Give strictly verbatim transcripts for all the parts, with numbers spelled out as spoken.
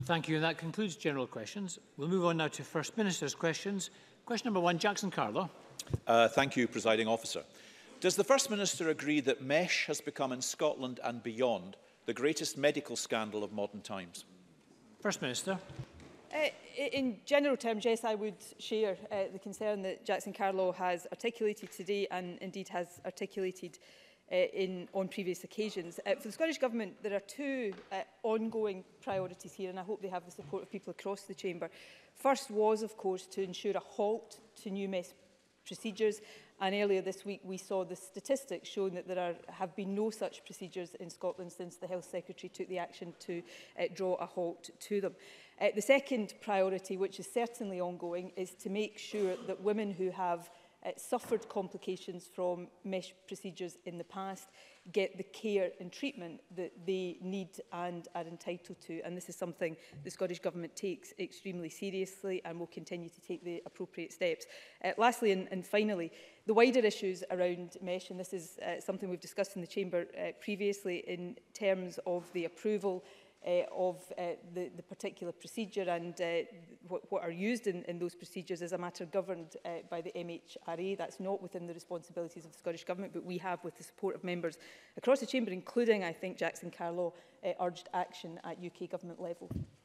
Thank you. And that concludes general questions. We'll move on now to First Minister's questions. Question number one, Jackson Carlow. Uh, thank you, Presiding Officer. Does the First Minister agree that MESH has become in Scotland and beyond the greatest medical scandal of modern times? First Minister. Uh, in general terms, yes, I would share uh, the concern that Jackson Carlow has articulated today and indeed has articulated uh, in, on previous occasions. Uh, for the Scottish Government, there are two uh, ongoing priorities here, and I hope they have the support of people across the Chamber. First was, of course, to ensure a halt to new MESH procedures, and earlier this week we saw the statistics showing that there are, have been no such procedures in Scotland since the Health Secretary took the action to uh, draw a halt to them. Uh, the second priority, which is certainly ongoing, is to make sure that women who have uh, suffered complications from MESH procedures in the past get the care and treatment that they need and are entitled to. And this is something the Scottish Government takes extremely seriously and will continue to take the appropriate steps. Uh, lastly and, and finally, the wider issues around MESH, and this is uh, something we've discussed in the Chamber uh, previously in terms of the approval Uh, of uh, the, the particular procedure and uh, what, what are used in, in those procedures is a matter governed uh, by the M H R A. That's not within the responsibilities of the Scottish Government, but we have, with the support of members across the Chamber, including, I think, Jackson Carlow, uh, urged action at U K Government level.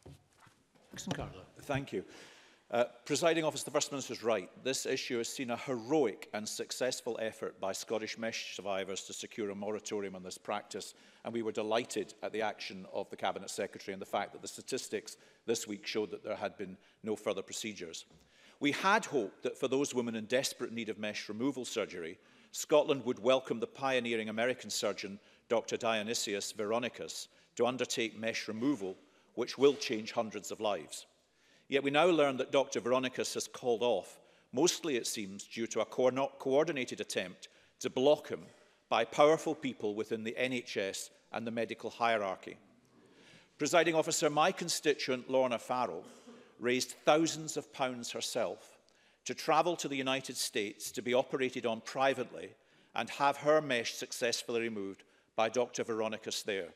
Jackson Carlow. Thank you. Uh, Presiding Officer, the First Minister is right. This issue has seen a heroic and successful effort by Scottish MESH survivors to secure a moratorium on this practice, and we were delighted at the action of the Cabinet Secretary and the fact that the statistics this week showed that there had been no further procedures. We had hoped that for those women in desperate need of MESH removal surgery, Scotland would welcome the pioneering American surgeon, Doctor Dionysius Veronicus, to undertake MESH removal, which will change hundreds of lives. Yet we now learn that Doctor Veronicus has called off, mostly it seems due to a co coordinated attempt to block him by powerful people within the N H S and the medical hierarchy. Presiding Officer, my constituent Lorna Farrell raised thousands of pounds herself to travel to the United States to be operated on privately and have her MESH successfully removed by Doctor Veronicus there.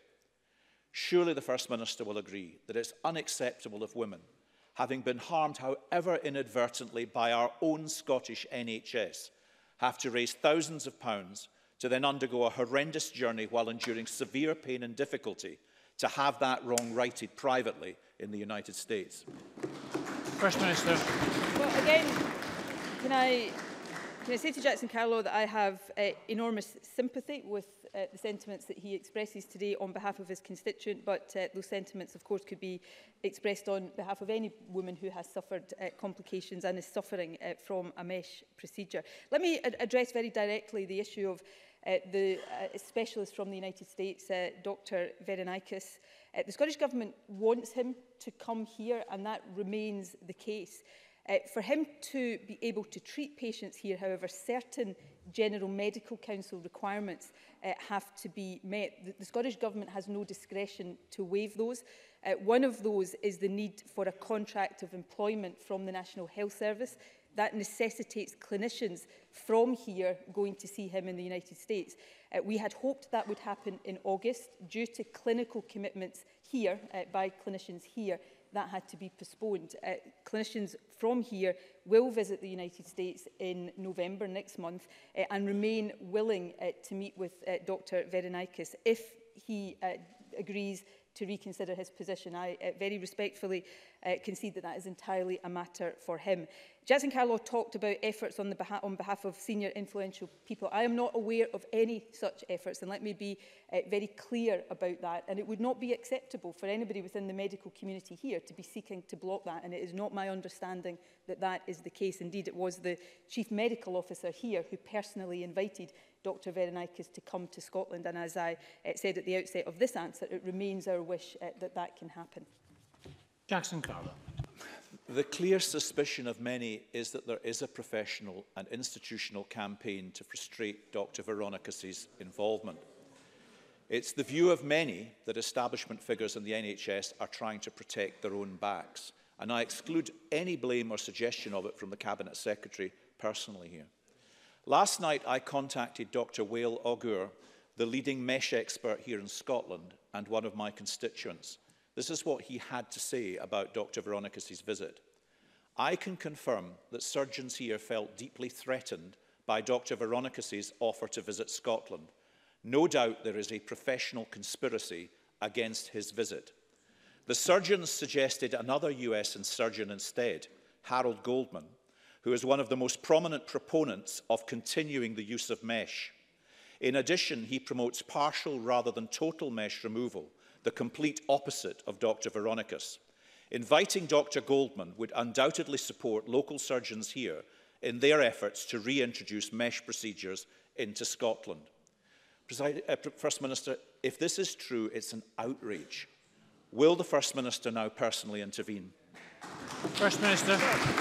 Surely the First Minister will agree that it's unacceptable of women, having been harmed, however inadvertently, by our own Scottish N H S, have to raise thousands of pounds to then undergo a horrendous journey while enduring severe pain and difficulty to have that wrong righted privately in the United States. First Minister. Well, again, can I, can I say to Jackson Carlow that I have uh, enormous sympathy with uh, the sentiments that he expresses today on behalf of his constituent, but uh, those sentiments, of course, could be expressed on behalf of any woman who has suffered uh, complications and is suffering uh, from a MESH procedure. Let me ad address very directly the issue of uh, the uh, specialist from the United States, uh, Doctor Veronicus. Uh, the Scottish Government wants him to come here, and that remains the case. Uh, for him to be able to treat patients here, however, certain General Medical Council requirements uh, have to be met. The, the Scottish Government has no discretion to waive those. Uh, one of those is the need for a contract of employment from the National Health Service. That necessitates clinicians from here going to see him in the United States. Uh, we had hoped that would happen in August. Due to clinical commitments here, uh, by clinicians here, that had to be postponed. Uh, clinicians from here will visit the United States in November next month uh, and remain willing uh, to meet with uh, Doctor Veronicus if he uh, agrees to reconsider his position. I uh, very respectfully uh, concede that that is entirely a matter for him. Jackson Carlow talked about efforts on, the beha on behalf of senior influential people. I am not aware of any such efforts, and let me be uh, very clear about that. And it would not be acceptable for anybody within the medical community here to be seeking to block that, and it is not my understanding that that is the case. Indeed, it was the Chief Medical Officer here who personally invited Doctor Veronicus to come to Scotland, and as I uh, said at the outset of this answer, it remains our wish uh, that that can happen. Jackson Carlow. The clear suspicion of many is that there is a professional and institutional campaign to frustrate Doctor Veronicus's involvement. It's the view of many that establishment figures in the N H S are trying to protect their own backs, and I exclude any blame or suggestion of it from the Cabinet Secretary personally here. Last night I contacted Doctor Wael Augur, the leading MESH expert here in Scotland and one of my constituents. This is what he had to say about Doctor Veronicas' visit. I can confirm that surgeons here felt deeply threatened by Doctor Veronicas' offer to visit Scotland. No doubt there is a professional conspiracy against his visit. The surgeons suggested another U S surgeon instead, Harold Goldman, who is one of the most prominent proponents of continuing the use of mesh. In addition, he promotes partial rather than total mesh removal, the complete opposite of Doctor Veronicas. Inviting Doctor Goldman would undoubtedly support local surgeons here in their efforts to reintroduce mesh procedures into Scotland. Preside, uh, First Minister, if this is true, it's an outrage. Will the First Minister now personally intervene? First Minister.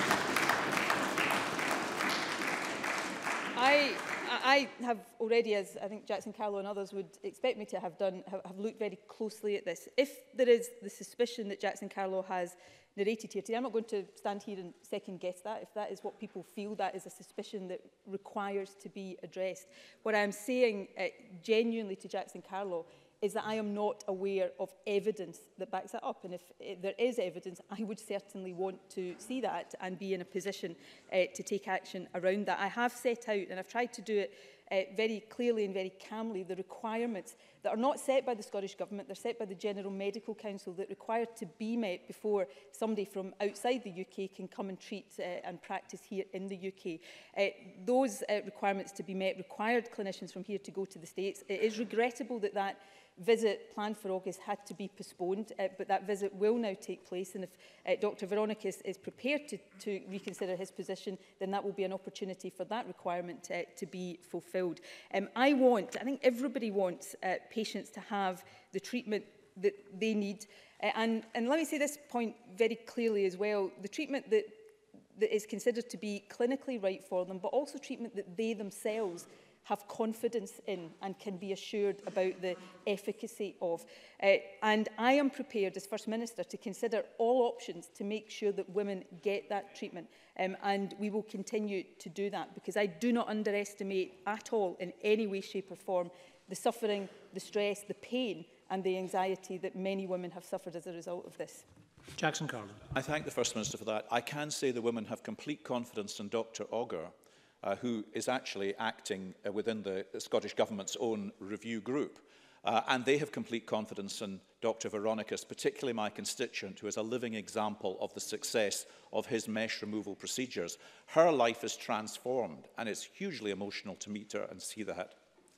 I, I have already, as I think Jackson Carlow and others would expect me to have done, have, have looked very closely at this. If there is the suspicion that Jackson Carlow has narrated here today, I'm not going to stand here and second guess that. If that is what people feel, that is a suspicion that requires to be addressed. What I am saying uh, genuinely to Jackson Carlow is that I am not aware of evidence that backs that up. And if, if there is evidence, I would certainly want to see that and be in a position uh, to take action around that. I have set out, and I've tried to do it uh, very clearly and very calmly, the requirements that are not set by the Scottish Government, they're set by the General Medical Council, that require to be met before somebody from outside the U K can come and treat uh, and practice here in the U K. Uh, those uh, requirements to be met required clinicians from here to go to the States. It is regrettable that that visit planned for August had to be postponed, uh, but that visit will now take place, and if uh, Doctor Veronicas is prepared to, to reconsider his position, then that will be an opportunity for that requirement uh, to be fulfilled. Um, I want, I think everybody wants uh, patients to have the treatment that they need, uh, and, and let me say this point very clearly as well, the treatment that, that is considered to be clinically right for them, but also treatment that they themselves have confidence in and can be assured about the efficacy of. Uh, and I am prepared as First Minister to consider all options to make sure that women get that treatment. Um, and we will continue to do that, because I do not underestimate at all in any way, shape or form the suffering, the stress, the pain and the anxiety that many women have suffered as a result of this. Jackson Carlow. I thank the First Minister for that. I can say the women have complete confidence in Doctor Auger, Uh, who is actually acting uh, within the Scottish Government's own review group. Uh, and they have complete confidence in Doctor Veronicas, particularly my constituent, who is a living example of the success of his mesh removal procedures. Her life is transformed, and it's hugely emotional to meet her and see that.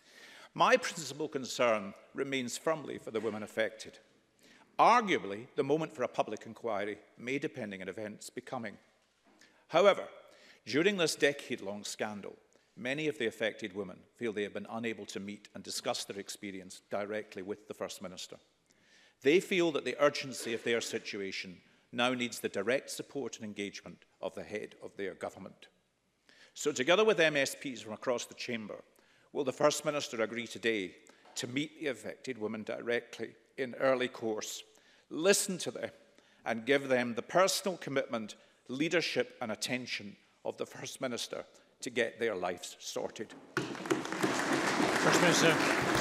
My principal concern remains firmly for the women affected. Arguably, the moment for a public inquiry may, depending on events, be coming. However, during this decade-long scandal, many of the affected women feel they have been unable to meet and discuss their experience directly with the First Minister. They feel that the urgency of their situation now needs the direct support and engagement of the head of their government. So, together with M S Ps from across the chamber, will the First Minister agree today to meet the affected women directly in early course, listen to them and give them the personal commitment, leadership and attention of the First Minister to get their lives sorted? First Minister.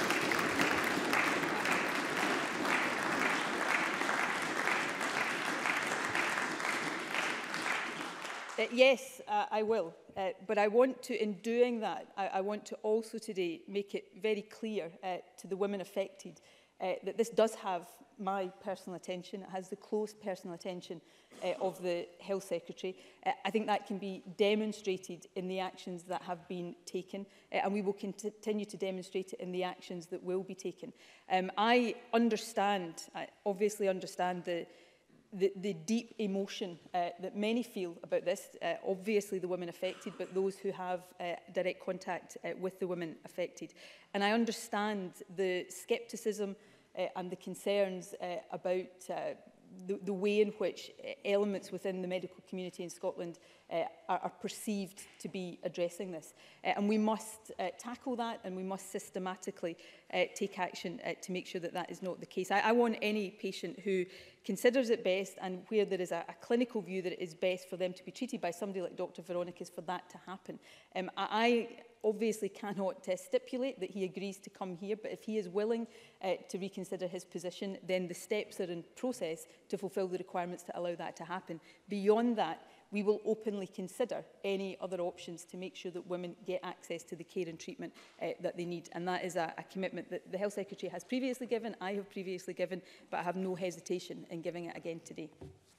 Uh, yes, uh, I will. Uh, but I want to, in doing that, I, I want to also today make it very clear uh, to the women affected uh, that this does have my personal attention. It has the close personal attention uh, of the Health Secretary. Uh, I think that can be demonstrated in the actions that have been taken, uh, and we will continue to demonstrate it in the actions that will be taken. Um, I understand, I obviously understand the The, the deep emotion uh, that many feel about this, uh, obviously the women affected, but those who have uh, direct contact uh, with the women affected. And I understand the scepticism uh, and the concerns uh, about uh, the, the way in which elements within the medical community in Scotland uh, are, are perceived to be addressing this. Uh, and we must uh, tackle that, and we must systematically uh, take action uh, to make sure that that is not the case. I, I want any patient who considers it best and where there is a, a clinical view that it is best for them to be treated by somebody like Doctor Veronicas for that to happen. Um, I, I obviously cannot uh, stipulate that he agrees to come here, but if he is willing uh, to reconsider his position, then the steps are in process to fulfil the requirements to allow that to happen. Beyond that, we will openly consider any other options to make sure that women get access to the care and treatment uh, that they need. And that is a, a commitment that the Health Secretary has previously given, I have previously given, but I have no hesitation in giving it again today.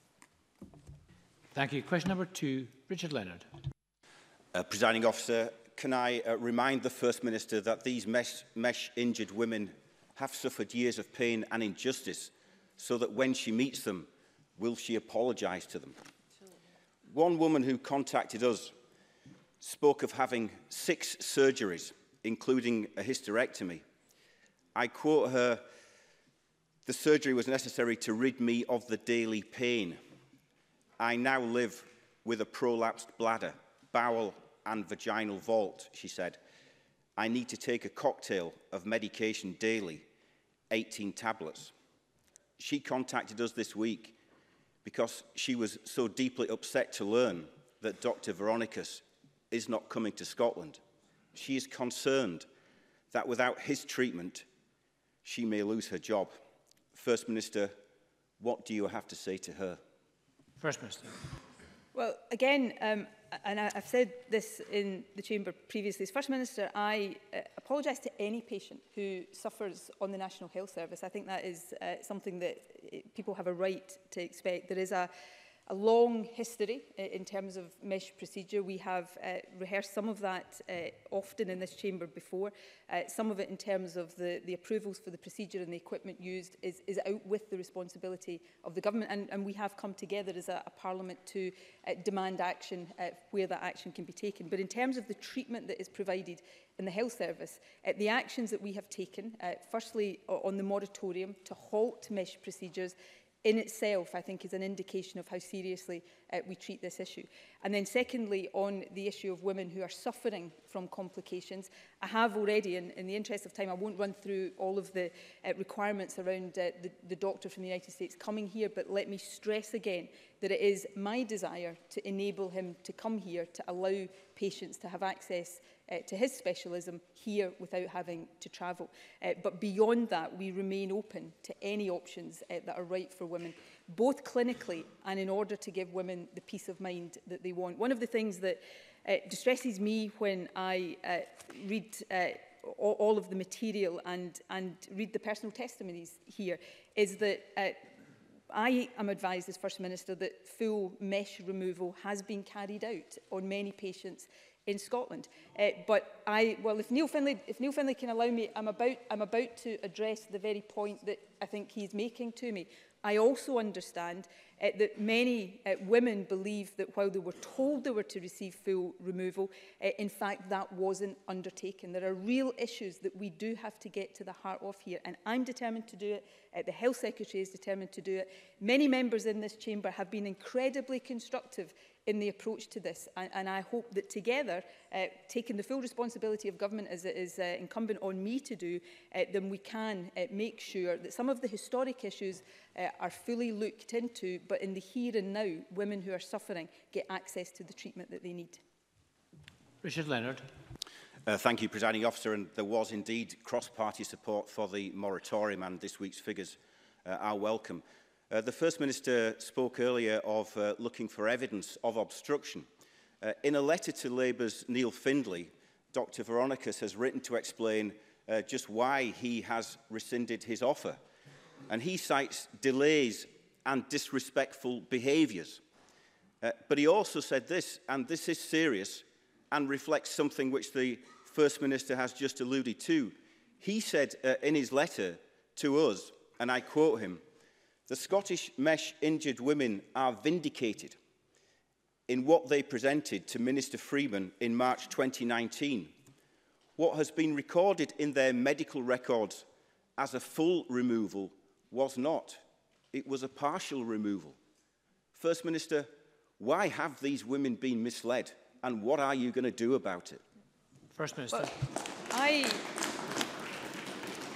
Thank you. Question number two, Richard Leonard. Uh, Presiding Officer, can I uh, remind the First Minister that these mesh, mesh injured women have suffered years of pain and injustice, so that when she meets them, will she apologise to them? One woman who contacted us spoke of having six surgeries, including a hysterectomy. I quote her, "The surgery was necessary to rid me of the daily pain. I now live with a prolapsed bladder, bowel and vaginal vault," she said. "I need to take a cocktail of medication daily, eighteen tablets. She contacted us this week because she was so deeply upset to learn that Doctor Veronicas is not coming to Scotland. She is concerned that without his treatment, she may lose her job. First Minister, what do you have to say to her?" First Minister. Well, again, um, and I, I've said this in the Chamber previously, as First Minister, I uh, apologise to any patient who suffers on the National Health Service. I think that is uh, something that uh, people have a right to expect. There is a, a long history uh, in terms of mesh procedure. We have uh, rehearsed some of that uh, often in this chamber before. Uh, some of it in terms of the, the approvals for the procedure and the equipment used is, is out with the responsibility of the government. And, and we have come together as a, a parliament to uh, demand action uh, where that action can be taken. But in terms of the treatment that is provided in the health service, uh, the actions that we have taken, uh, firstly on the moratorium to halt mesh procedures, in itself, I think, is an indication of how seriously uh, we treat this issue. And then secondly, on the issue of women who are suffering from complications, I have already, in, in the interest of time, I won't run through all of the uh, requirements around uh, the, the doctor from the United States coming here, but let me stress again that it is my desire to enable him to come here, to allow patients to have access uh, to his specialism here without having to travel. Uh, but beyond that, we remain open to any options uh, that are right for women, both clinically and in order to give women the peace of mind that they want. One of the things that uh, distresses me when I uh, read uh, all, all of the material and, and read the personal testimonies here is that uh, I am advised as First Minister that full mesh removal has been carried out on many patients in Scotland. Uh, but I, well, if Neil Findlay, if Neil Findlay can allow me, I'm about, I'm about to address the very point that I think he's making to me. I also understand uh, that many uh, women believe that while they were told they were to receive full removal, uh, in fact, that wasn't undertaken. There are real issues that we do have to get to the heart of here, and I'm determined to do it. Uh, the Health Secretary is determined to do it. Many members in this chamber have been incredibly constructive in the approach to this, and, and I hope that together, uh, taking the full responsibility of government as it is uh, incumbent on me to do, uh, then we can uh, make sure that some of the historic issues uh, are fully looked into, but in the here and now, women who are suffering get access to the treatment that they need. Richard Leonard. Uh, thank you, Presiding Officer, and there was indeed cross-party support for the moratorium, and this week's figures uh, are welcome. Uh, the First Minister spoke earlier of uh, looking for evidence of obstruction. Uh, in a letter to Labour's Neil Findlay, Doctor Veronicas has written to explain uh, just why he has rescinded his offer. And he cites delays and disrespectful behaviours. Uh, but he also said this, and this is serious and reflects something which the First Minister has just alluded to. He said uh, in his letter to us, and I quote him, "The Scottish mesh injured women are vindicated in what they presented to Minister Freeman in March twenty nineteen. What has been recorded in their medical records as a full removal was not. It was a partial removal." First Minister, why have these women been misled, and what are you going to do about it? First Minister. Well, I...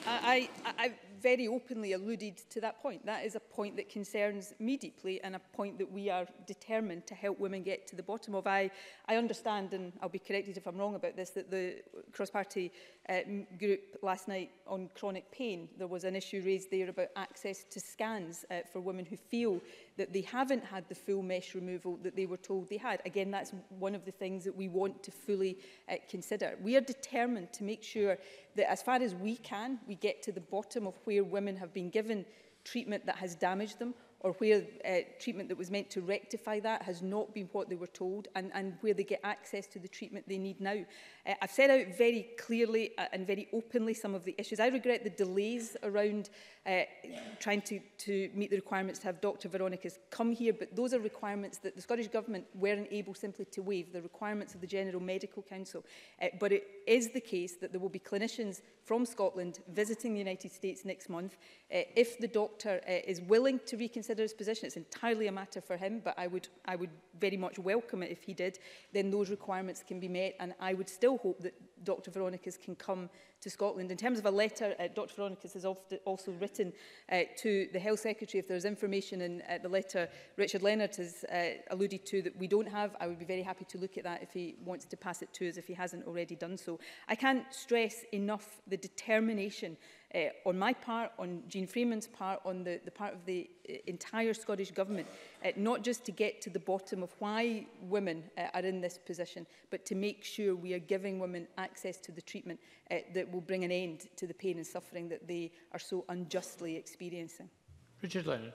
I, I, I very openly alluded to that point. That is a point that concerns me deeply and a point that we are determined to help women get to the bottom of. I, I understand, and I'll be corrected if I'm wrong about this, that the cross-party uh, group last night on chronic pain, there was an issue raised there about access to scans uh, for women who feel that they haven't had the full mesh removal that they were told they had. Again, that's one of the things that we want to fully uh, consider. We are determined to make sure that as far as we can, we get to the bottom of where women have been given treatment that has damaged them, or where uh, treatment that was meant to rectify that has not been what they were told, and, and where they get access to the treatment they need now. Uh, I've set out very clearly uh, and very openly some of the issues. I regret the delays around uh, trying to, to meet the requirements to have Doctor Veronicas come here, but those are requirements that the Scottish Government weren't able simply to waive, the requirements of the General Medical Council. Uh, but it is the case that there will be clinicians from Scotland visiting the United States next month. Uh, if the doctor uh, is willing to reconsider his position, it's entirely a matter for him, but I would, I would very much welcome it if he did, then those requirements can be met, and I would still hope that Doctor Veronicas can come to Scotland. In terms of a letter, uh, Doctor Veronicas has also written uh, to the Health Secretary. If there's information in uh, the letter Richard Leonard has uh, alluded to that we don't have, I would be very happy to look at that if he wants to pass it to us, if he hasn't already done so. I can't stress enough the determination uh, on my part, on Jean Freeman's part, on the, the part of the uh, entire Scottish Government, uh, not just to get to the bottom of why women uh, are in this position, but to make sure we are giving women access to the treatment uh, that will bring an end to the pain and suffering that they are so unjustly experiencing. Richard Leonard.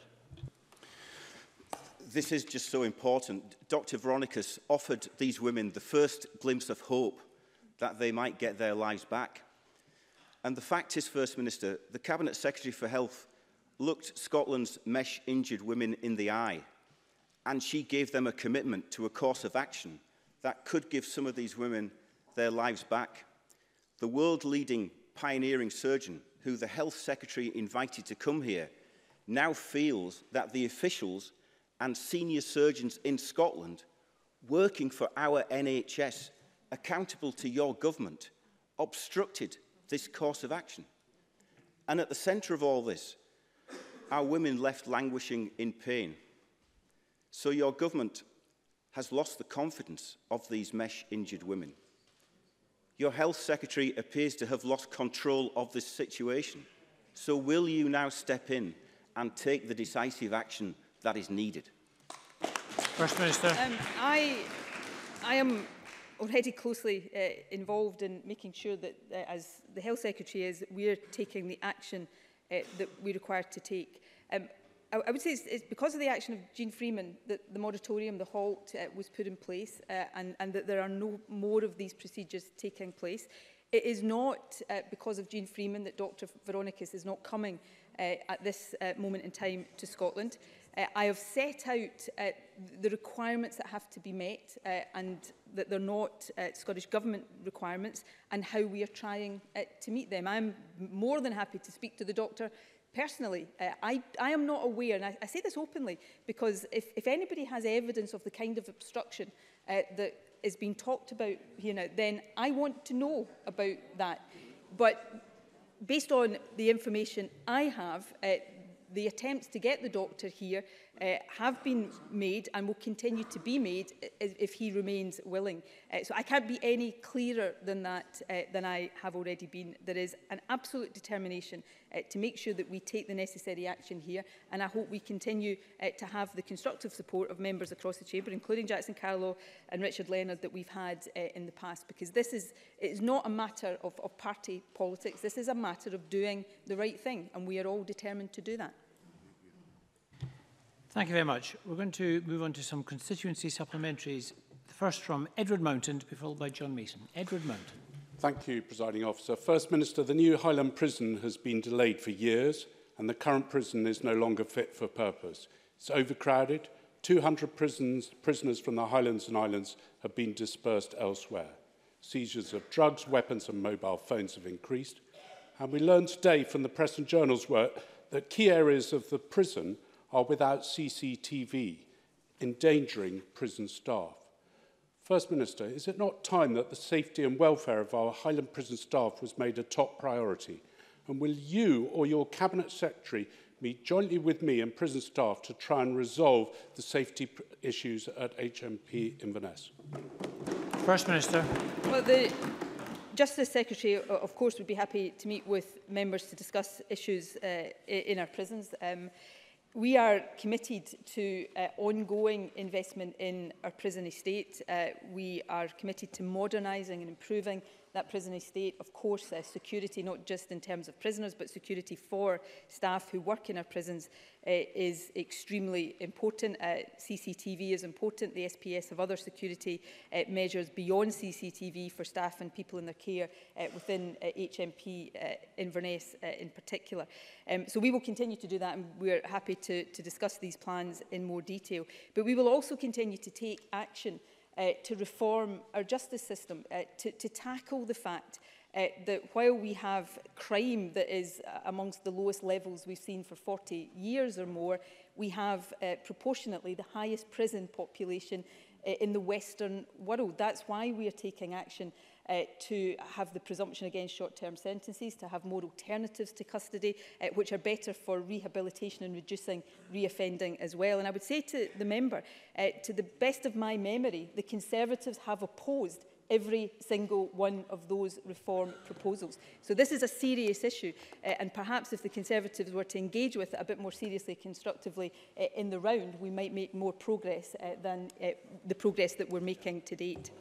This is just so important. Doctor Veronicas offered these women the first glimpse of hope that they might get their lives back. And the fact is, First Minister, the Cabinet Secretary for Health looked Scotland's mesh-injured women in the eye, and she gave them a commitment to a course of action that could give some of these women their lives back. The world-leading pioneering surgeon, who the Health Secretary invited to come here, now feels that the officials and senior surgeons in Scotland, working for our N H S, accountable to your government, obstructed this course of action. And at the centre of all this, are women left languishing in pain. So your government has lost the confidence of these mesh-injured women. Your Health Secretary appears to have lost control of this situation. So will you now step in and take the decisive action that is needed? First Minister. Um, I, I am already closely uh, involved in making sure that, uh, as the Health Secretary is, we are taking the action uh, that we require to take. Um, I, I would say it's, it's because of the action of Jean Freeman that the moratorium, the halt, uh, was put in place, uh, and, and that there are no more of these procedures taking place. It is not uh, because of Jean Freeman that Doctor Veronicas is not coming uh, at this uh, moment in time to Scotland. Uh, I have set out uh, the requirements that have to be met uh, and that they're not uh, Scottish Government requirements, and how we are trying uh, to meet them. I'm more than happy to speak to the doctor personally. Uh, I, I am not aware, and I, I say this openly, because if, if anybody has evidence of the kind of obstruction uh, that is being talked about here now, then I want to know about that. But based on the information I have, uh, the attempts to get the doctor here uh, have been made and will continue to be made if, if he remains willing. Uh, so I can't be any clearer than that, uh, than I have already been. There is an absolute determination uh, to make sure that we take the necessary action here, and I hope we continue uh, to have the constructive support of members across the chamber, including Jackson Carlow and Richard Leonard, that we've had uh, in the past, because this is, it is not a matter of, of party politics. This is a matter of doing the right thing, and we are all determined to do that. Thank you very much. We're going to move on to some constituency supplementaries. The first from Edward Mountain, to be followed by John Mason. Edward Mountain. Thank you, Presiding Officer. First Minister, the new Highland prison has been delayed for years, and the current prison is no longer fit for purpose. It's overcrowded. two hundred prisons, prisoners from the Highlands and Islands have been dispersed elsewhere. Seizures of drugs, weapons and mobile phones have increased. And we learned today from the Press and Journal's work that key areas of the prison are without C C T V, endangering prison staff. First Minister, is it not time that the safety and welfare of our Highland prison staff was made a top priority? And will you or your Cabinet Secretary meet jointly with me and prison staff to try and resolve the safety issues at H M P Inverness? First Minister. Well, the Justice Secretary, of course, would be happy to meet with members to discuss issues uh, in our prisons. Um, we are committed to uh, ongoing investment in our prison estate. Uh, we are committed to modernising and improving that prison estate. Of course, uh, security, not just in terms of prisoners, but security for staff who work in our prisons uh, is extremely important. Uh, C C T V is important. The S P S have other security uh, measures beyond C C T V for staff and people in their care uh, within uh, H M P uh, Inverness uh, in particular. Um, so we will continue to do that, and we're happy to, to discuss these plans in more detail. But we will also continue to take action Uh, to reform our justice system, uh, to, to tackle the fact uh, that while we have crime that is uh, amongst the lowest levels we've seen for forty years or more, we have uh, proportionately the highest prison population uh, in the Western world. That's why we are taking action Uh, to have the presumption against short-term sentences, to have more alternatives to custody, uh, which are better for rehabilitation and reducing reoffending as well. And I would say to the member, uh, to the best of my memory, the Conservatives have opposed every single one of those reform proposals. So this is a serious issue, uh, and perhaps if the Conservatives were to engage with it a bit more seriously, constructively uh, in the round, we might make more progress uh, than uh, the progress that we're making to date.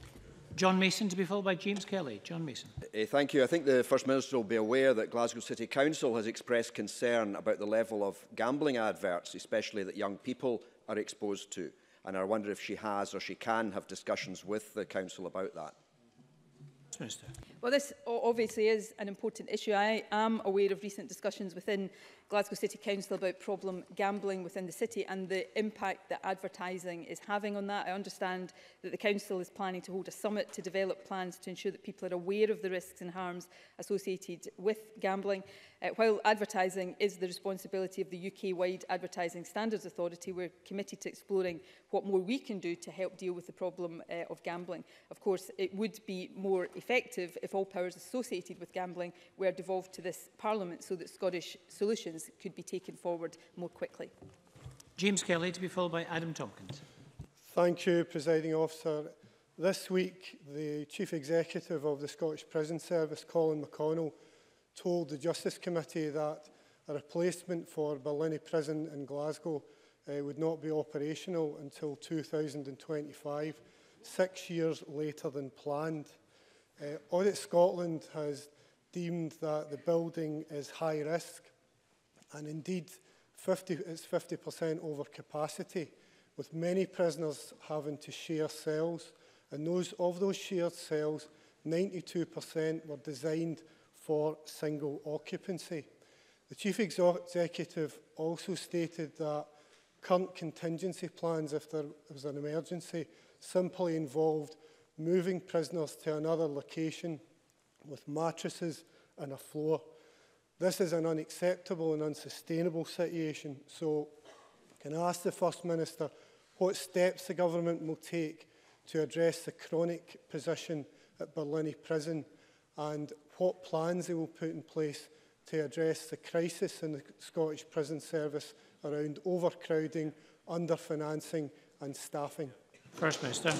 John Mason, to be followed by James Kelly. John Mason. Uh, thank you. I think the First Minister will be aware that Glasgow City Council has expressed concern about the level of gambling adverts, especially that young people are exposed to. And I wonder if she has or she can have discussions with the Council about that. Minister. Well, this obviously is an important issue. I am aware of recent discussions within Glasgow City Council about problem gambling within the city and the impact that advertising is having on that. I understand that the Council is planning to hold a summit to develop plans to ensure that people are aware of the risks and harms associated with gambling. Uh, while advertising is the responsibility of the U K-wide Advertising Standards Authority, we're committed to exploring what more we can do to help deal with the problem uh, of gambling. Of course, it would be more effective if all powers associated with gambling were devolved to this Parliament so that Scottish solutions could be taken forward more quickly. James Kelly, to be followed by Adam Tompkins. Thank you, Presiding Officer. This week, the Chief Executive of the Scottish Prison Service, Colin McConnell, told the Justice Committee that a replacement for Barlinnie Prison in Glasgow uh, would not be operational until two thousand twenty-five, six years later than planned. Uh, Audit Scotland has deemed that the building is high risk, and indeed fifty, it's fifty percent over capacity, with many prisoners having to share cells. And those, of those shared cells, ninety-two percent were designed for single occupancy. The Chief Executive also stated that current contingency plans, if there was an emergency, simply involved moving prisoners to another location with mattresses and a floor. This is an unacceptable and unsustainable situation. So can I ask the First Minister what steps the Government will take to address the chronic position at Barlinnie Prison, and what plans they will put in place to address the crisis in the Scottish Prison Service around overcrowding, underfinancing and staffing? First Minister.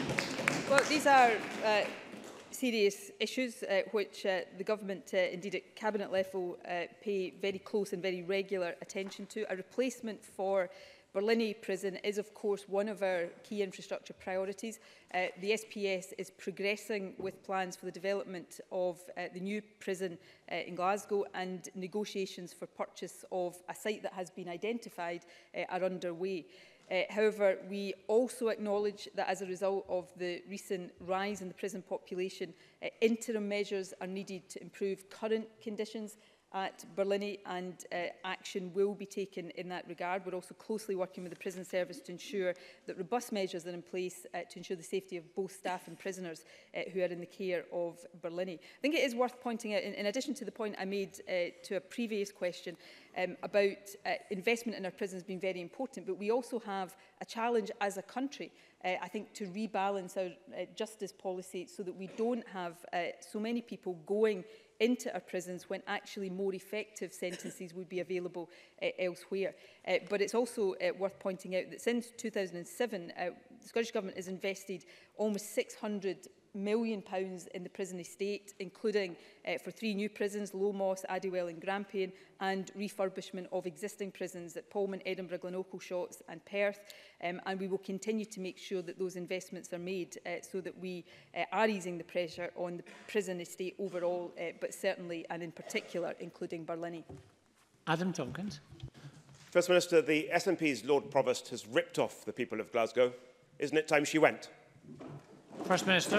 Well, these are uh, serious issues uh, which uh, the Government, uh, indeed at Cabinet level, uh, pay very close and very regular attention to. A replacement for Barlinnie Prison is, of course, one of our key infrastructure priorities. Uh, the S P S is progressing with plans for the development of uh, the new prison uh, in Glasgow, and negotiations for purchase of a site that has been identified uh, are underway. Uh, however, we also acknowledge that as a result of the recent rise in the prison population, uh, interim measures are needed to improve current conditions at Barlinnie, and uh, action will be taken in that regard. We're also closely working with the prison service to ensure that robust measures are in place uh, to ensure the safety of both staff and prisoners uh, who are in the care of Barlinnie. I think it is worth pointing out, in, in addition to the point I made uh, to a previous question um, about uh, investment in our prisons being very important, but we also have a challenge as a country, uh, I think, to rebalance our uh, justice policy so that we don't have uh, so many people going into our prisons when actually more effective sentences would be available uh, elsewhere. Uh, but it's also uh, worth pointing out that since two thousand seven, uh, the Scottish Government has invested almost six hundred million pounds in the prison estate, including uh, for three new prisons, Lowmoss, Addywell and Grampian, and refurbishment of existing prisons at Pullman, Edinburgh, Glenorchy, Shotts and Perth. Um, and we will continue to make sure that those investments are made uh, so that we uh, are easing the pressure on the prison estate overall, uh, but certainly and in particular including Barlinnie. Adam Tompkins. First Minister, the S N P's Lord Provost has ripped off the people of Glasgow. Isn't it time she went? First Minister.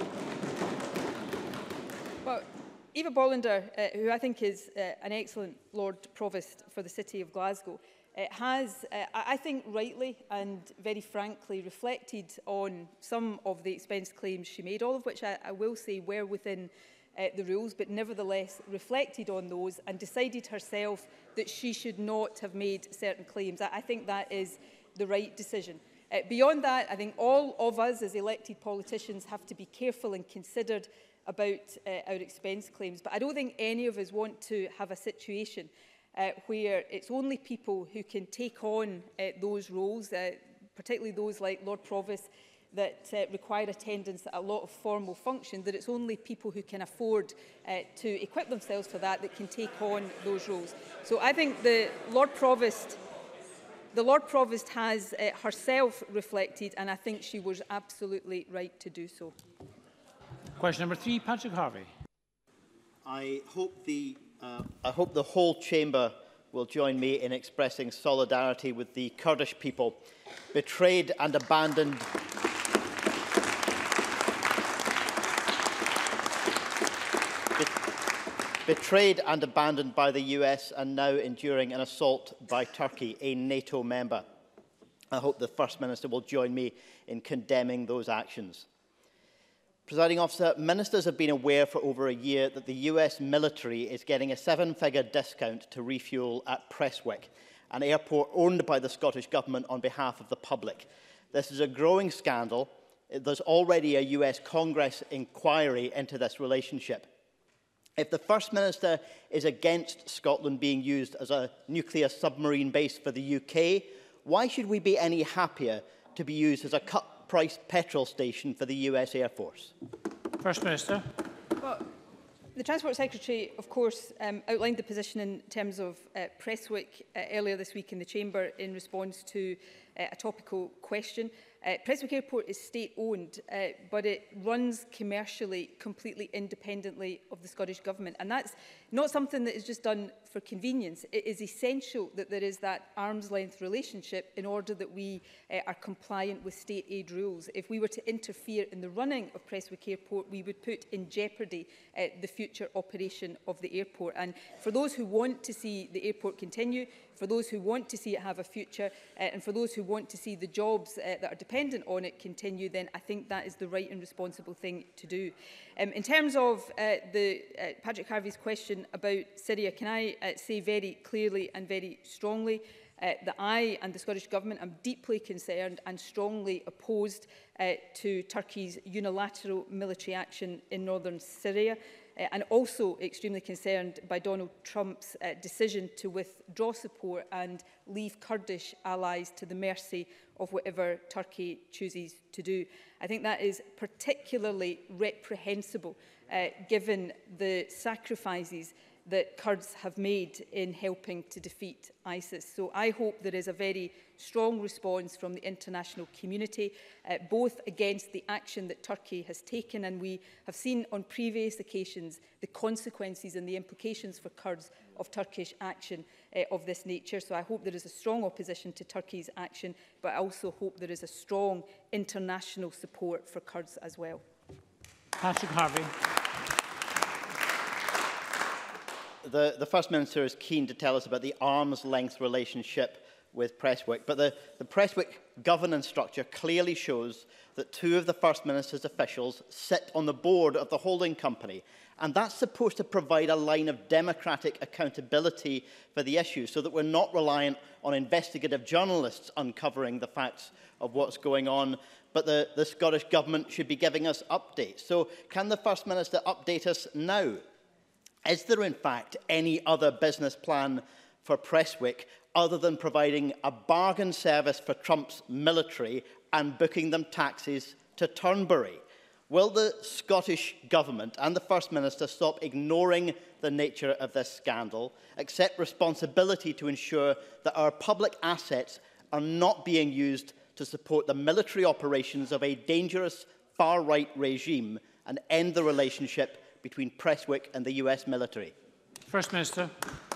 Well, Eva Bollander, uh, who I think is uh, an excellent Lord Provost for the City of Glasgow, uh, has, uh, I think rightly and very frankly, reflected on some of the expense claims she made, all of which I, I will say were within uh, the rules, but nevertheless reflected on those and decided herself that she should not have made certain claims. I, I think that is the right decision. Uh, beyond that, I think all of us as elected politicians have to be careful and considered about uh, our expense claims. But I don't think any of us want to have a situation uh, where it's only people who can take on uh, those roles, uh, particularly those like Lord Provost, that uh, require attendance at a lot of formal function, that it's only people who can afford uh, to equip themselves for that that can take on those roles. So I think the Lord Provost The Lord Provost has uh, herself reflected, and I think she was absolutely right to do so. Question number three, Patrick Harvey. I hope the, uh, I hope the whole chamber will join me in expressing solidarity with the Kurdish people, betrayed and abandoned. Betrayed and abandoned by the U S and now enduring an assault by Turkey, a NATO member. I hope the First Minister will join me in condemning those actions. Presiding Officer, ministers have been aware for over a year that the U S military is getting a seven-figure discount to refuel at Prestwick, an airport owned by the Scottish Government on behalf of the public. This is a growing scandal. There's already a U S Congress inquiry into this relationship. If the First Minister is against Scotland being used as a nuclear submarine base for the U K, why should we be any happier to be used as a cut-price petrol station for the U S Air Force? First Minister. Well, the Transport Secretary, of course, um, outlined the position in terms of uh, Prestwick uh, earlier this week in the Chamber in response to uh, a topical question. Uh, Prestwick Airport is state-owned, uh, but it runs commercially completely independently of the Scottish Government. And that's not something that is just done for convenience. It is essential that there is that arm's-length relationship in order that we uh, are compliant with state aid rules. If we were to interfere in the running of Prestwick Airport, we would put in jeopardy uh, the future operation of the airport. And for those who want to see the airport continue, for those who want to see it have a future, uh, and for those who want to see the jobs uh, that are dependent on it continue, then I think that is the right and responsible thing to do. Um, in terms of uh, the, uh, Patrick Harvey's question about Syria, can I uh, say very clearly and very strongly uh, that I and the Scottish Government am deeply concerned and strongly opposed uh, to Turkey's unilateral military action in northern Syria. Uh, and also extremely concerned by Donald Trump's uh, decision to withdraw support and leave Kurdish allies to the mercy of whatever Turkey chooses to do. I think that is particularly reprehensible, uh, given the sacrifices that Kurds have made in helping to defeat ISIS. So I hope there is a very strong response from the international community, uh, both against the action that Turkey has taken, and we have seen on previous occasions the consequences and the implications for Kurds of Turkish action uh, of this nature. So I hope there is a strong opposition to Turkey's action, but I also hope there is a strong international support for Kurds as well. Patrick Harvey. The, the First Minister is keen to tell us about the arm's-length relationship with Prestwick, but the, the Prestwick governance structure clearly shows that two of the First Minister's officials sit on the board of the holding company, and that's supposed to provide a line of democratic accountability for the issue so that we're not reliant on investigative journalists uncovering the facts of what's going on, but the, the Scottish Government should be giving us updates. So can the First Minister update us now? Is there, in fact, any other business plan for Prestwick other than providing a bargain service for Trump's military and booking them taxis to Turnberry? Will the Scottish Government and the First Minister stop ignoring the nature of this scandal, accept responsibility to ensure that our public assets are not being used to support the military operations of a dangerous far-right regime, and end the relationship between Prestwick and the U S military? First Minister.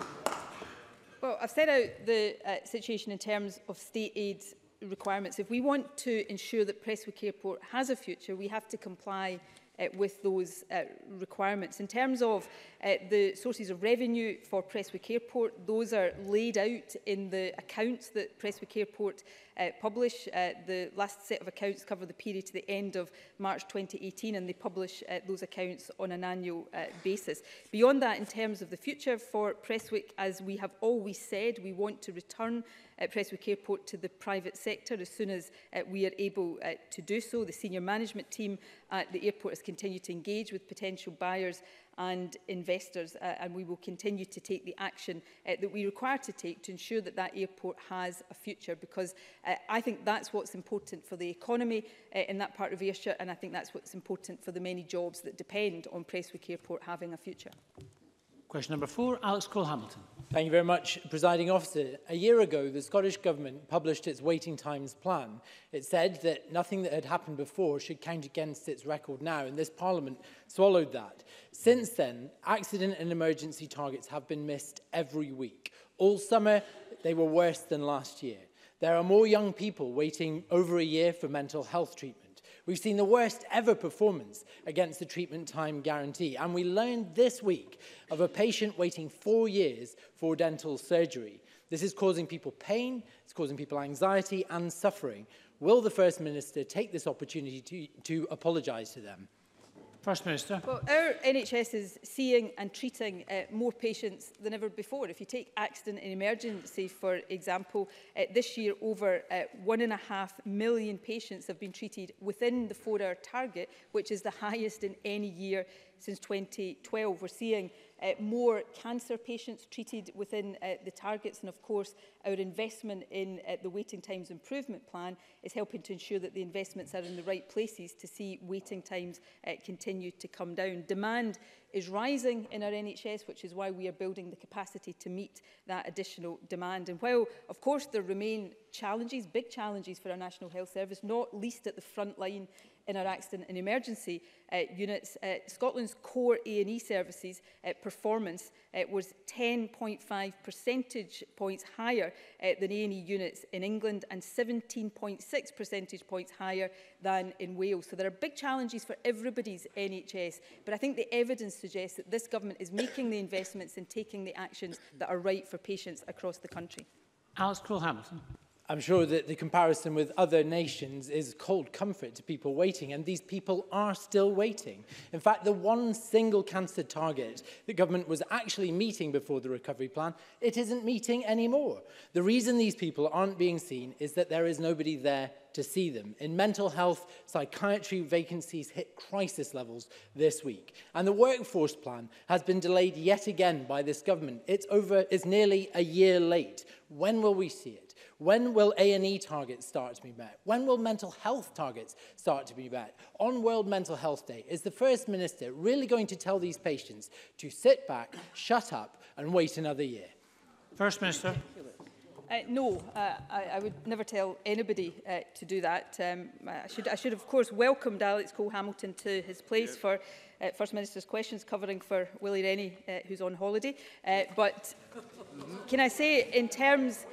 Well, I've set out the uh, situation in terms of state aid requirements. If we want to ensure that Prestwick Airport has a future, we have to comply uh, with those uh, requirements. In terms of uh, the sources of revenue for Prestwick Airport, those are laid out in the accounts that Prestwick Airport uh, publish. Uh, the last set of accounts cover the period to the end of March twenty eighteen, and they publish uh, those accounts on an annual uh, basis. Beyond that, in terms of the future for Prestwick, as we have always said, we want to return at Prestwick Airport to the private sector as soon as uh, we are able uh, to do so. The senior management team at the airport has continued to engage with potential buyers and investors, uh, and we will continue to take the action uh, that we require to take to ensure that that airport has a future, because uh, I think that's what's important for the economy uh, in that part of Ayrshire, and I think that's what's important for the many jobs that depend on Prestwick Airport having a future. Question number four, Alex Cole-Hamilton. Thank you very much, Presiding Officer. A year ago, the Scottish Government published its waiting times plan. It said that nothing that had happened before should count against its record now, and this Parliament swallowed that. Since then, accident and emergency targets have been missed every week. All summer, they were worse than last year. There are more young people waiting over a year for mental health treatment. We've seen the worst ever performance against the treatment time guarantee. And we learned this week of a patient waiting four years for dental surgery. This is causing people pain, it's causing people anxiety and suffering. Will the First Minister take this opportunity to, to apologise to them? First Minister. Well, our N H S is seeing and treating uh, more patients than ever before. If you take accident and emergency, for example, uh, this year over uh, one and a half million patients have been treated within the four-hour target, which is the highest in any year since twenty twelve. We're seeing uh, more cancer patients treated within uh, the targets, and of course our investment in uh, the Waiting Times Improvement Plan is helping to ensure that the investments are in the right places to see waiting times uh, continue to come down. Demand is rising in our N H S, which is why we are building the capacity to meet that additional demand. And while, of course, there remain challenges, big challenges for our National Health Service, not least at the front line in our accident and emergency uh, units, uh, Scotland's core A and E services uh, performance uh, was ten point five percentage points higher uh, than A and E units in England and seventeen point six percentage points higher than in Wales. So there are big challenges for everybody's N H S, but I think the evidence suggests that this government is making the investments and taking the actions that are right for patients across the country. Alex Cole-Hamilton. I'm sure that the comparison with other nations is cold comfort to people waiting, and these people are still waiting. In fact, the one single cancer target the government was actually meeting before the recovery plan, it isn't meeting anymore. The reason these people aren't being seen is that there is nobody there to see them. In mental health, psychiatry vacancies hit crisis levels this week. And the workforce plan has been delayed yet again by this government. It's over, it's nearly a year late. When will we see it? When will A and E targets start to be met? When will mental health targets start to be met? On World Mental Health Day, is the First Minister really going to tell these patients to sit back, shut up and wait another year? First Minister. Uh, no, uh, I, I would never tell anybody uh, to do that. Um, I, should, I should, of course, welcomed Alex Cole-Hamilton to his place for uh, First Minister's questions, covering for Willie Rennie, uh, who's on holiday. Uh, but can I say, in terms...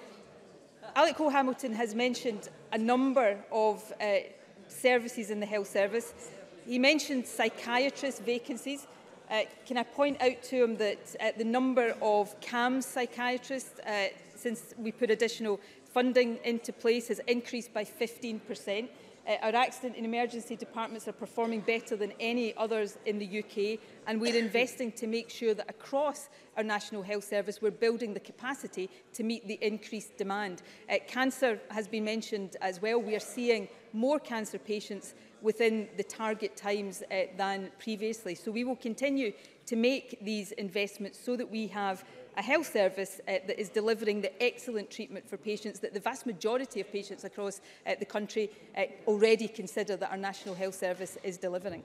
Alex Cole-Hamilton has mentioned a number of uh, services in the health service. He mentioned psychiatrist vacancies. Uh, can I point out to him that uh, the number of C A M S psychiatrists, uh, since we put additional funding into place, has increased by fifteen percent. Uh, our accident and emergency departments are performing better than any others in the U K, and we're investing to make sure that across our National Health Service we're building the capacity to meet the increased demand. Uh, cancer has been mentioned as well. We are seeing more cancer patients within the target times uh, than previously. So we will continue to make these investments so that we have a health service uh, that is delivering the excellent treatment for patients that the vast majority of patients across uh, the country uh, already consider that our National Health Service is delivering.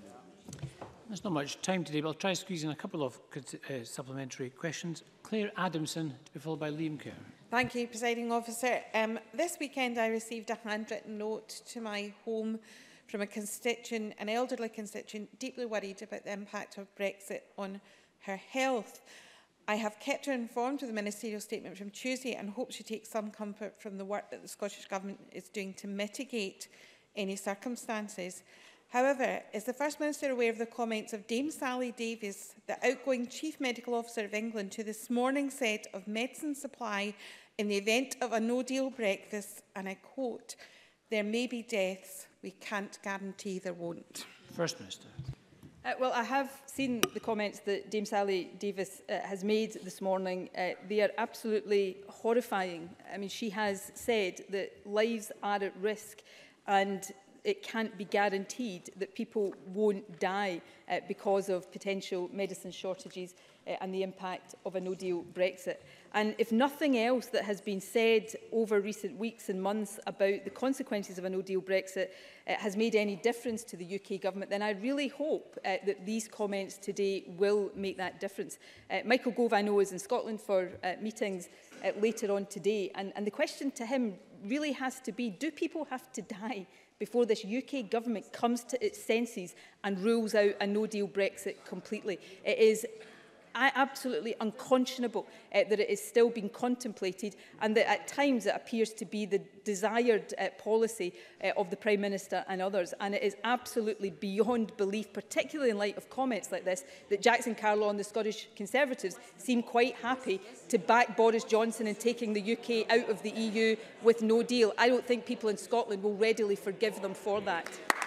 There's not much time today, but I'll try to squeeze in a couple of uh, supplementary questions. Claire Adamson, to be followed by Liam Kerr. Thank you, Presiding Officer. Um, this weekend I received a handwritten note to my home from a constituent, an elderly constituent, deeply worried about the impact of Brexit on her health. I have kept her informed of the ministerial statement from Tuesday and hope she takes some comfort from the work that the Scottish Government is doing to mitigate any circumstances. However, is the First Minister aware of the comments of Dame Sally Davies, the outgoing Chief Medical Officer of England, who this morning said of medicine supply in the event of a no-deal Brexit, and I quote, "There may be deaths, we can't guarantee there won't." First Minister. Uh, well, I have seen the comments that Dame Sally Davies uh, has made this morning. Uh, they are absolutely horrifying. I mean, she has said that lives are at risk and it can't be guaranteed that people won't die uh, because of potential medicine shortages uh, and the impact of a no-deal Brexit. And if nothing else that has been said over recent weeks and months about the consequences of a no-deal Brexit uh, has made any difference to the U K Government, then I really hope uh, that these comments today will make that difference. Uh, Michael Gove, I know, is in Scotland for uh, meetings uh, later on today, and, and the question to him really has to be, do people have to die before this U K Government comes to its senses and rules out a no-deal Brexit completely? It is absolutely unconscionable uh, that it is still being contemplated, and that at times it appears to be the desired uh, policy uh, of the Prime Minister and others. And it is absolutely beyond belief, particularly in light of comments like this, that Jackson Carlaw and the Scottish Conservatives seem quite happy to back Boris Johnson in taking the U K out of the E U with no deal. I don't think people in Scotland will readily forgive them for that.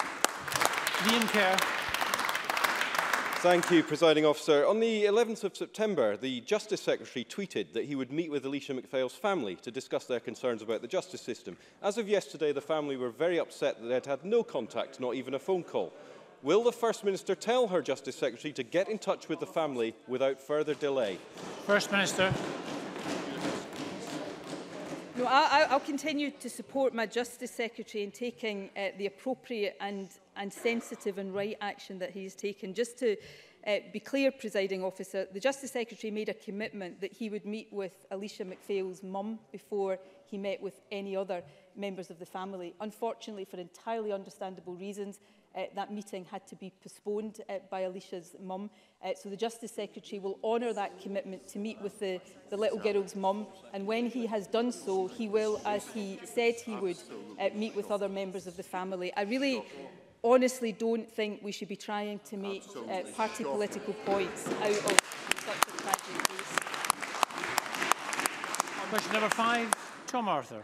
Liam Kerr. Thank you, Presiding Officer. On the eleventh of September, the Justice Secretary tweeted that he would meet with Alicia McPhail's family to discuss their concerns about the justice system. As of yesterday, the family were very upset that they had had no contact, not even a phone call. Will the First Minister tell her Justice Secretary to get in touch with the family without further delay? First Minister. No, I, I'll continue to support my Justice Secretary in taking uh, the appropriate and, and sensitive and right action that he has taken. Just to uh, be clear, Presiding Officer, the Justice Secretary made a commitment that he would meet with Alicia McPhail's mum before he met with any other members of the family. Unfortunately, for entirely understandable reasons, uh, that meeting had to be postponed uh, by Alicia's mum. Uh, so the Justice Secretary will honour that commitment to meet with the, the little girl's mum, and when he has done so, he will, as he said he would, uh, meet with other members of the family. I really honestly don't think we should be trying to make uh, party political points out of such a tragic case. Question number five, Tom Arthur.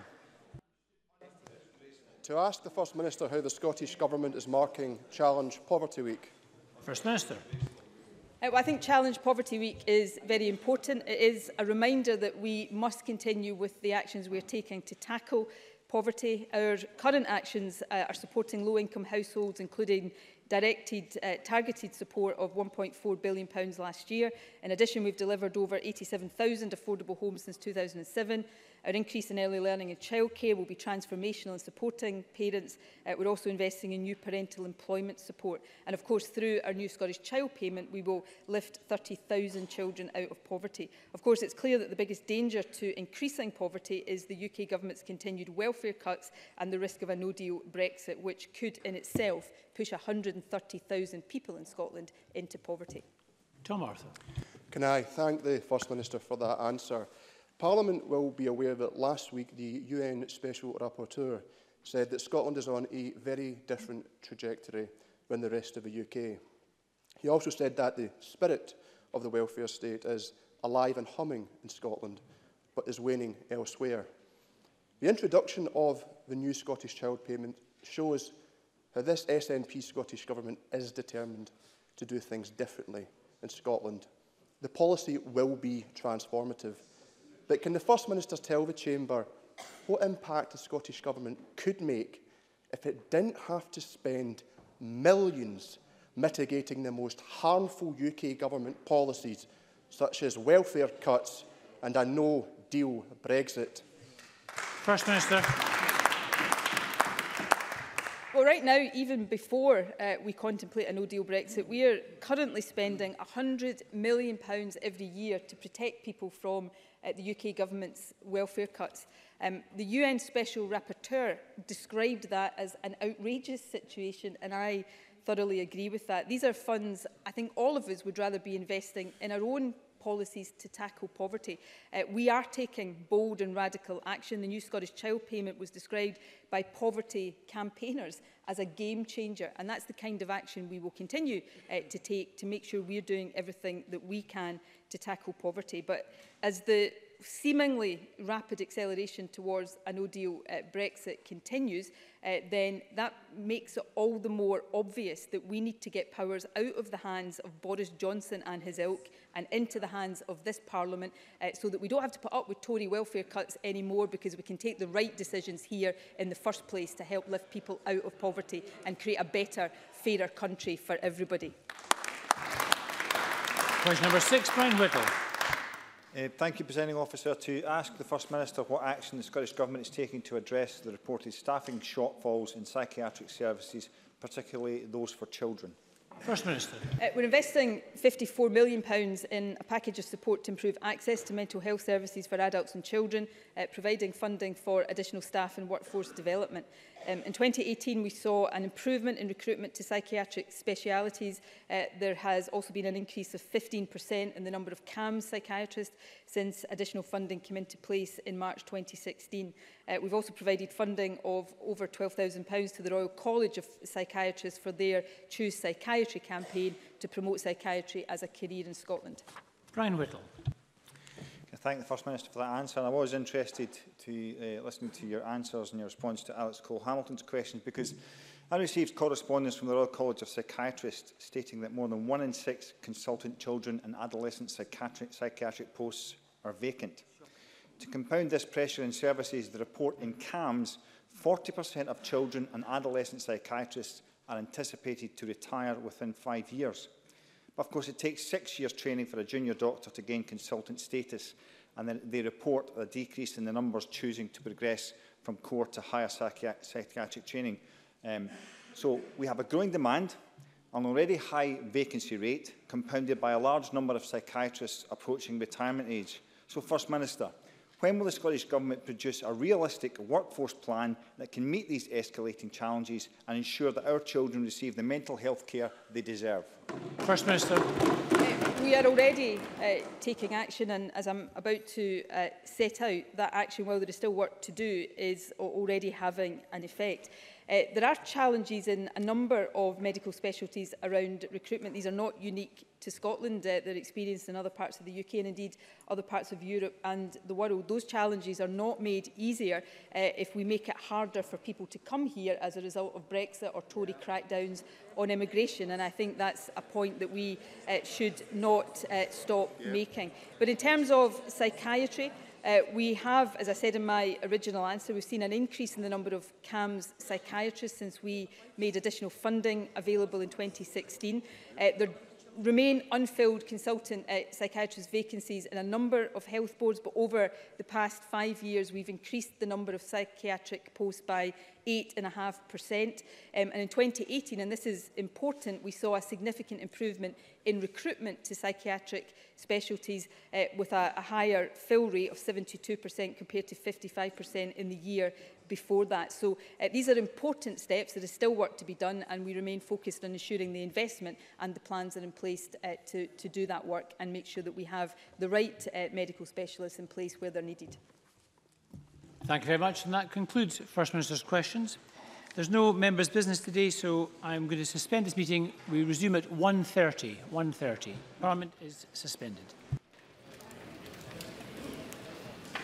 To ask the First Minister how the Scottish Government is marking Challenge Poverty Week. First Minister. Uh, well, I think Challenge Poverty Week is very important. It is a reminder that we must continue with the actions we are taking to tackle poverty. Our current actions uh, are supporting low-income households, including directed, uh, targeted support of one point four billion pounds last year. In addition, we've delivered over eighty-seven thousand affordable homes since two thousand seven. Our increase in early learning and childcare will be transformational in supporting parents. Uh, we're also investing in new parental employment support. And of course, through our new Scottish Child Payment, we will lift thirty thousand children out of poverty. Of course, it's clear that the biggest danger to increasing poverty is the U K Government's continued welfare cuts and the risk of a no-deal Brexit, which could in itself push one hundred thirty thousand people in Scotland into poverty. Tom Arthur. Can I thank the First Minister for that answer? Parliament will be aware that last week the U N Special Rapporteur said that Scotland is on a very different trajectory than the rest of the U K. He also said that the spirit of the welfare state is alive and humming in Scotland, but is waning elsewhere. The introduction of the new Scottish Child Payment shows how this S N P Scottish Government is determined to do things differently in Scotland. The policy will be transformative. But can the First Minister tell the Chamber what impact the Scottish Government could make if it didn't have to spend millions mitigating the most harmful U K government policies, such as welfare cuts and a no-deal Brexit? First Minister. Well, right now, even before uh, we contemplate a no-deal Brexit, we are currently spending one hundred million pounds every year to protect people from uh, the U K government's welfare cuts. Um, the U N Special Rapporteur described that as an outrageous situation, and I thoroughly agree with that. These are funds I think all of us would rather be investing in our own policies to tackle poverty. Uh, we are taking bold and radical action. The new Scottish Child Payment was described by poverty campaigners as a game changer, and that's the kind of action we will continue uh, to take to make sure we're doing everything that we can to tackle poverty. But as the seemingly rapid acceleration towards a no-deal uh, Brexit continues, uh, then that makes it all the more obvious that we need to get powers out of the hands of Boris Johnson and his ilk and into the hands of this Parliament, uh, so that we don't have to put up with Tory welfare cuts anymore, because we can take the right decisions here in the first place to help lift people out of poverty and create a better, fairer country for everybody. Question number six, Brian Whittle. Uh, thank you, Presiding Officer. To ask the First Minister what action the Scottish Government is taking to address the reported staffing shortfalls in psychiatric services, particularly those for children. First Minister. Uh, we're investing fifty-four million pounds in a package of support to improve access to mental health services for adults and children, uh, providing funding for additional staff and workforce development. Um, in twenty eighteen, we saw an improvement in recruitment to psychiatric specialities. Uh, there has also been an increase of fifteen percent in the number of C A M S psychiatrists since additional funding came into place in March twenty sixteen. Uh, we've also provided funding of over twelve thousand pounds to the Royal College of Psychiatrists for their Choose Psychiatry campaign to promote psychiatry as a career in Scotland. Brian Whittle. I thank the First Minister for that answer, and I was interested to uh, listen to your answers and your response to Alex Cole-Hamilton's questions, because I received correspondence from the Royal College of Psychiatrists stating that more than one in six consultant children and adolescent psychiatric, psychiatric posts are vacant. Sure. To compound this pressure in services, the report in C A M S, forty percent of children and adolescent psychiatrists are anticipated to retire within five years. But of course, it takes six years training for a junior doctor to gain consultant status, and then they report a decrease in the numbers choosing to progress from core to higher psychi psychiatric training. Um, so we have a growing demand, an already high vacancy rate, compounded by a large number of psychiatrists approaching retirement age. So, First Minister, when will the Scottish Government produce a realistic workforce plan that can meet these escalating challenges and ensure that our children receive the mental health care they deserve? First Minister. Uh, we are already uh, taking action, and as I'm about to uh, set out, that action, while there is still work to do, is already having an effect. Uh, there are challenges in a number of medical specialties around recruitment. These are not unique to Scotland. Uh, they're experienced in other parts of the U K and indeed other parts of Europe and the world. Those challenges are not made easier uh, if we make it harder for people to come here as a result of Brexit or Tory crackdowns on immigration. And I think that's a point that we uh, should not uh, stop yeah. making. But in terms of psychiatry, Uh, we have, as I said in my original answer, we've seen an increase in the number of C A M S psychiatrists since we made additional funding available in twenty sixteen. Uh, there remain unfilled consultant uh, psychiatrist vacancies in a number of health boards, but over the past five years we've increased the number of psychiatric posts by eight point five percent. Um, and in twenty eighteen, and this is important, we saw a significant improvement in recruitment to psychiatric specialties uh, with a, a higher fill rate of seventy-two percent compared to fifty-five percent in the year before that. So uh, these are important steps. There is still work to be done, and we remain focused on ensuring the investment and the plans are in place uh, to, to do that work and make sure that we have the right uh, medical specialists in place where they're needed. Thank you very much. And that concludes First Minister's questions. There's no members' business today, so I'm going to suspend this meeting. We resume at one thirty. one thirty. Parliament is suspended.